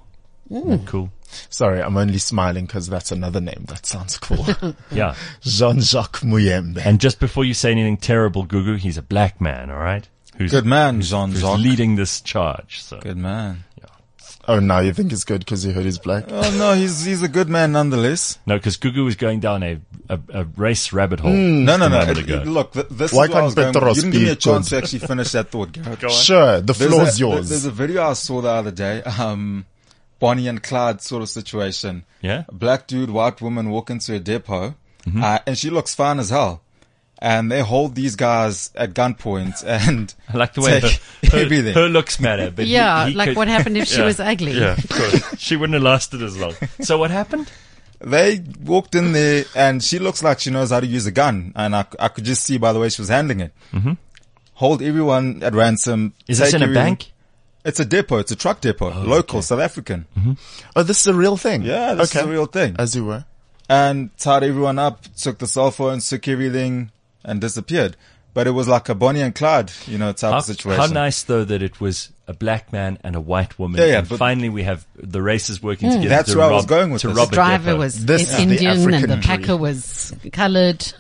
Cool. Sorry, I'm only smiling because that's another name that sounds cool. Yeah. Jean-Jacques Muyembe. And just before you say anything terrible, Gugu, he's a black man, all right? Who's, Good man, who's Jean-Jacques. leading this charge. So. Good man. Oh, now you think it's good because you heard he's black? Oh no, he's he's a good man nonetheless. No, because Gugu was going down a, a, a race rabbit hole. No, no, a no. moment It- ago. it- look, th- this Why is where I was can't going. Petros You didn't give me be a chance good? to actually finish that thought, Garrett. Sure, the There's floor's a, yours. There's a video I saw the other day. Um, Bonnie and Clyde sort of situation. Yeah? A black dude, white woman walk into a depot, uh, and she looks fine as hell. And they hold these guys at gunpoint and I like the way take her, her, everything. her looks matter. But he- Yeah, he like could- what happened if she Yeah. was ugly? Yeah, of course. She wouldn't have lasted as long. So what happened? They walked in there and she looks like she knows how to use a gun. And I, I could just see by the way she was handling it. Mm-hmm. Hold everyone at ransom. Is this take in a everything- bank? It's a depot. It's a truck depot. Local, South African. Oh, this is a real thing? Yeah, this okay. is a real thing. As you were. And tied everyone up, took the cell phones, took everything and disappeared. But it was like a Bonnie and Clyde, you know, type How, of situation. how nice, though, that it was a black man and a white woman. Yeah, yeah, and but- finally we have the races working together. That's to where I rob, was going with to this. rob The a driver depot. was This is in- the Indian and the African packer dream. was coloured.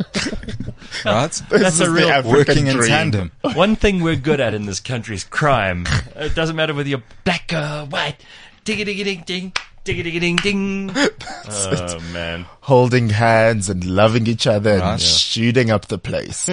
right? This That's is a the real African Working in dream. tandem. One thing we're good at in this country is crime. It doesn't matter whether you're black or white. Digga digga ding ding. Digga digga ding ding. Oh, man. Holding hands and loving each other Right. and Yeah. shooting up the place.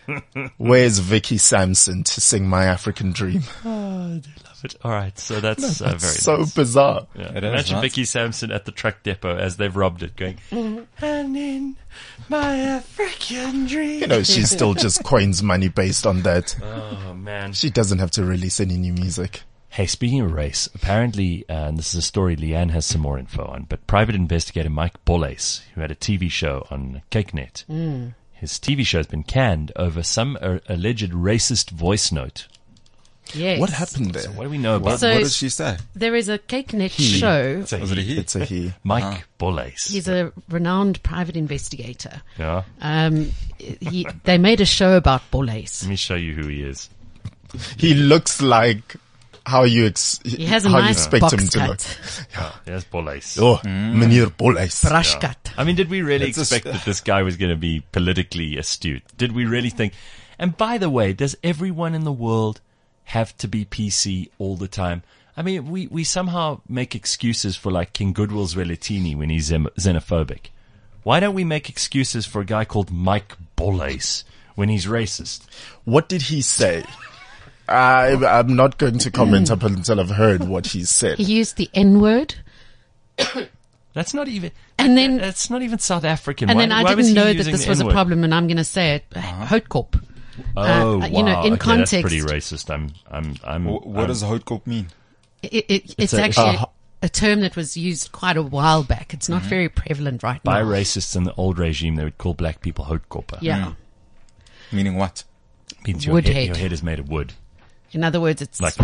Where's Vicky Sampson to sing My African Dream? Love it. All right, so that's uh, very so nice. bizarre. Yeah. It is, Imagine right? Vicky Sampson at the truck depot as they've robbed it going, and in my African dream. You know, she still just coins money based on that. Oh, man. She doesn't have to release any new music. Hey, speaking of race, apparently, uh, and this is a story Leanne has some more info on, but private investigator Mike Bollace, who had a T V show on CakeNet, mm. his T V show has been canned over some uh, alleged racist voice note. Yes. What happened there? So what do we know about What, So- what did she say? There is a CakeNet show. It's a Was it a he. he? It's a he. Mike Bollace. He's a renowned private investigator. Yeah. Um, he, they made a show about Bollace. Let me show you who he is. He looks like how you ex- He has a how you nice expect box him to look. cut, Oh, there's Bollace. Oh, Meneer Bollace. brush Yeah. cut. I mean, did we really It's a s- expect that this guy was going to be politically astute? Did we really think? And by the way, does everyone in the world have to be P C all the time? I mean, we, we somehow make excuses for like King Goodwill Zwelithini when he's xen- xenophobic. Why don't we make excuses for a guy called Mike Bollace when he's racist? What did he say? I, I'm not going to comment up until I've heard what he said. He used the N word. That's not even. And then- that's not even South African. And why, then I why was didn't he know that using this the was a N-word? problem, and I'm going to say it. Houtkorp. Oh, Uh, you know, wow. in Okay, context- that's pretty racist. I'm, I'm, I'm. Wh- What I'm, does Houtkorp mean? It, it, it's a- actually uh, a term that was used quite a while back. It's not very prevalent right by now. racists in the old regime? They would call black people Houtkorper. Yeah. Meaning what? Means your Wood head, head. your head is made of wood. In other words, it's Like-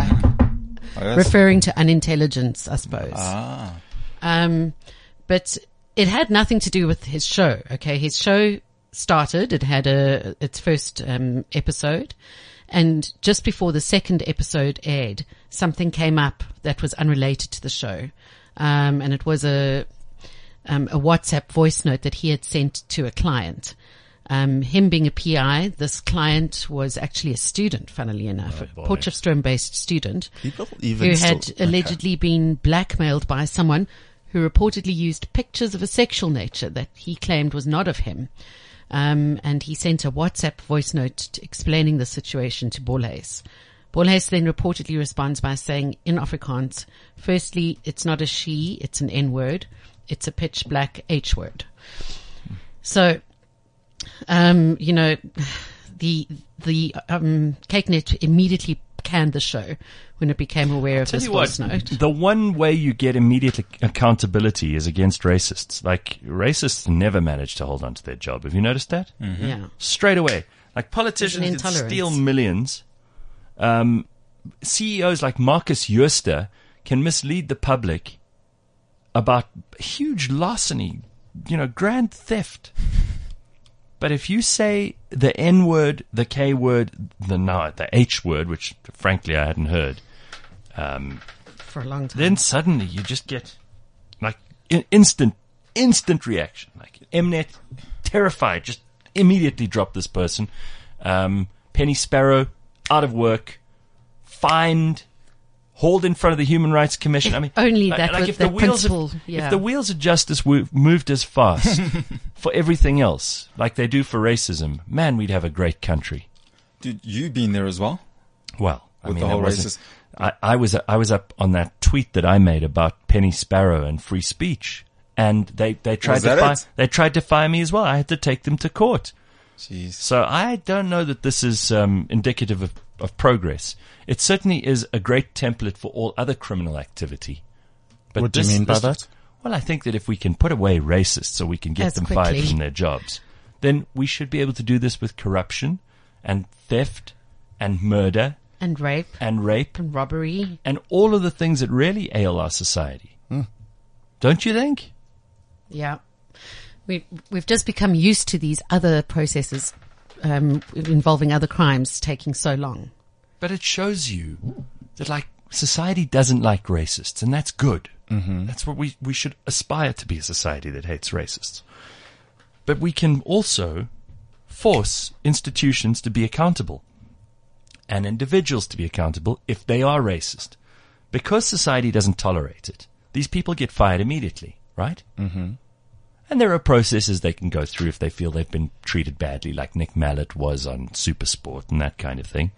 I guess. referring to unintelligence, I suppose. Ah. Um, but it had nothing to do with his show. Okay, his show started. It had a its first um, episode, and just before the second episode aired, something came up that was unrelated to the show, um, and it was a um, a WhatsApp voice note that he had sent to a client. Um, him being a P I, this client was actually a student, funnily enough, boy. a Potchefstroom-based student People even who still, had allegedly been blackmailed by someone who reportedly used pictures of a sexual nature that he claimed was not of him. Um, and he sent a WhatsApp voice note explaining the situation to Bollace. Bollace then reportedly responds by saying in Afrikaans, firstly, it's not a she, it's an N-word. It's a pitch black H word. So, um, you know, the, the, um, CakeNet immediately canned the show when it became aware of Tell this you what, voice note. the one way you get immediate ac- accountability is against racists. Like, racists never manage to hold on to their job. Have you noticed that? Yeah. Straight away. Like, politicians There's an can intolerance. steal millions. Um, C E Os like Marcus Jooste can mislead the public about huge larceny, you know, grand theft. But if you say the N word, the K word, the no, the H word, which frankly I hadn't heard, um, For a long time. then suddenly you just get in, instant, instant reaction. Like Mnet, terrified, just immediately dropped this person. Um, Penny Sparrow, out of work, fined, hauled in front of the Human Rights Commission. If I mean, only like, that like was if the the wheels principle, of, yeah. if the wheels of justice wo- moved as fast for everything else, like they do for racism, man, we'd have a great country. Dude, you been there as well? Well, I With mean, the I whole wasn't- racist- I, I was I was up on that tweet that I made about Penny Sparrow and free speech, and they, they tried Was to that fire, it? they tried to fire me as well. I had to take them to court. Jeez. So I don't know that this is um, indicative of, of progress. It certainly is a great template for all other criminal activity. But What do you this- mean by this- that? Well, I think that if we can put away racists so we can get As them fired quickly. from their jobs, then we should be able to do this with corruption and theft and murder And rape and rape and robbery. and all of the things that really ail our society. Don't you think? Yeah. We, we've just become used to these other processes um, involving other crimes taking so long. But it shows you that, like, society doesn't like racists, and that's good. Mm-hmm. That's what we, we should aspire to be, a society that hates racists. But we can also force institutions to be accountable and individuals to be accountable if they are racist. Because society doesn't tolerate it, these people get fired immediately, right? Mm-hmm. And there are processes they can go through if they feel they've been treated badly, like Nick Mallet was on Supersport and that kind of thing.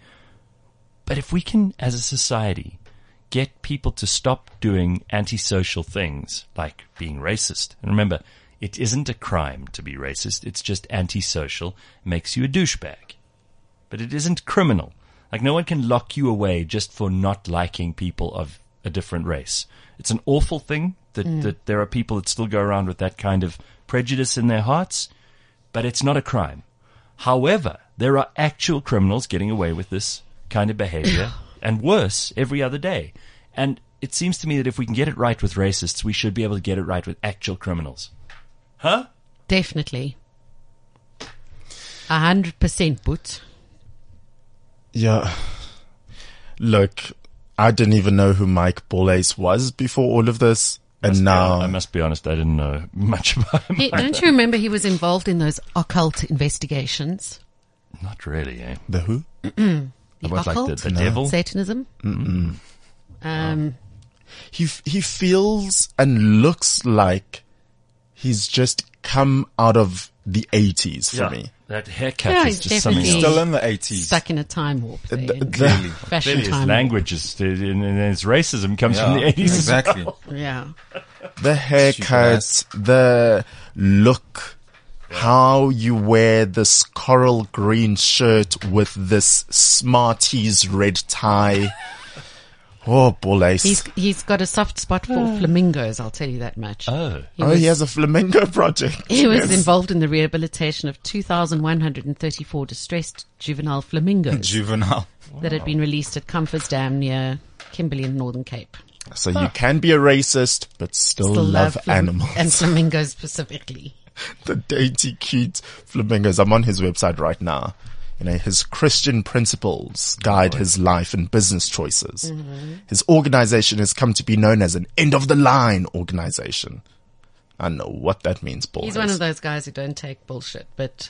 But if we can, as a society, get people to stop doing antisocial things like being racist. And remember, it isn't a crime to be racist. It's just antisocial, makes you a douchebag. But it isn't criminal. Like, no one can lock you away just for not liking people of a different race. It's an awful thing that, mm. that there are people that still go around with that kind of prejudice in their hearts, but it's not a crime. However, there are actual criminals getting away with this kind of behavior, and worse, every other day. And it seems to me that if we can get it right with racists, we should be able to get it right with actual criminals. Huh? Definitely. A hundred percent, Boot. Yeah. Look, I didn't even know who Mike Bollace was before all of this. Must And be now, hon- I must be honest, I didn't know much about him. Hey, don't you remember he was involved in those occult investigations? Not really, eh? the who? The What, like the, occult? the devil? Satanism? Mm-mm. Um, He, f- he feels and looks like he's just come out of the eighties for Yeah, me. that haircut Yeah, is he's just something definitely- else. Still in the eighties. stuck in a time warp. There, The- in the- fashion Clearly his time language is, and and his racism comes from the Yeah, eighties. exactly. warp. Yeah. The haircut, the look, how you wear this coral green shirt with this Smarties red tie. Oh, Bollace. He's he's got a soft spot for flamingos, I'll tell you that much. Oh. He oh, was, he has a flamingo project. he was Yes. involved in the rehabilitation of two thousand one hundred thirty-four distressed juvenile flamingos Juvenile. that had been released at Comfers Dam near Kimberley in the Northern Cape. So you can be a racist, but still, Still love, flam- animals. and flamingos specifically. The dainty, cute flamingos. I'm on his website right now. You know, his Christian principles guide his life and business choices. Mm-hmm. His organization has come to be known as an end-of-the-line organization. I don't know what that means, Paul. He's one of those guys who don't take bullshit, but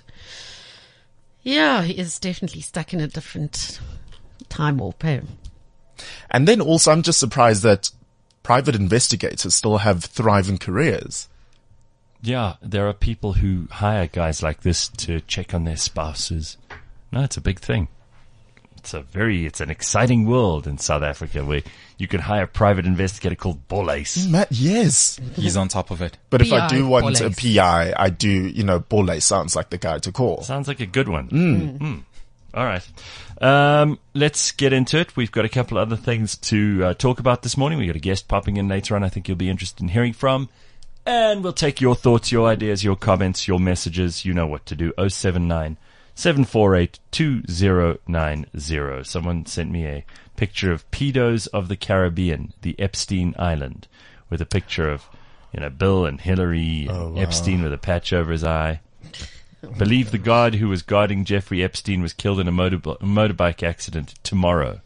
yeah, he is definitely stuck in a different time warp. Eh? And then also, I'm just surprised that private investigators still have thriving careers. Yeah, there are people who hire guys like this to check on their spouses. No, it's a big thing. It's a very, it's an exciting world in South Africa where you can hire a private investigator called Bollace. Matt, yes. He's on top of it. But if I P I do want a Bollace. P I, I do, you know, Bollace sounds like the guy to call. Sounds like a good one. Mm. All right. Um, let's get into it. We've got a couple of other things to uh, talk about this morning. We've got a guest popping in later on I think you'll be interested in hearing from. And we'll take your thoughts, your ideas, your comments, your messages. You know what to do. oh seven nine, seven four eight, two oh nine oh. Someone sent me a picture of pedos of the Caribbean, the Epstein Island, with a picture of, you know, Bill and Hillary and Oh, wow. Epstein with a patch over his eye. Believe the guard who was guarding Jeffrey Epstein was killed in a motor- motorbike accident tomorrow.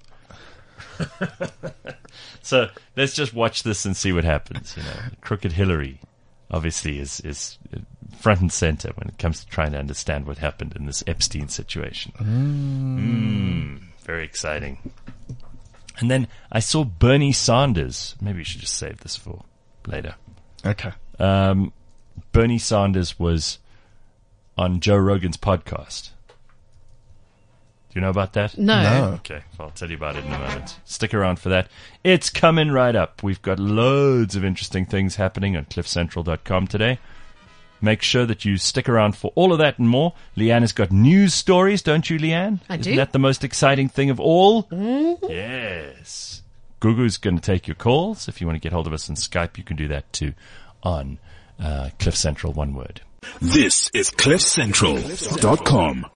So let's just watch this and see what happens. You know, Crooked Hillary obviously is, is front and center when it comes to trying to understand what happened in this Epstein situation. Mm. Mm, very exciting. And then I saw Bernie Sanders. Maybe we should just save this for later. Okay. Um, Bernie Sanders was on Joe Rogan's podcast. Do you know about that? No. No. Okay, well, I'll tell you about it in a moment. Stick around for that. It's coming right up. We've got loads of interesting things happening on cliff central dot com today. Make sure that you stick around for all of that and more. Leanne has got news stories, don't you, Leanne? I do. Isn't that the most exciting thing of all? Mm-hmm. Yes. Gugu's going to take your calls. If you want to get hold of us on Skype, you can do that too on uh, Cliff Central, one word. This is cliff central dot com.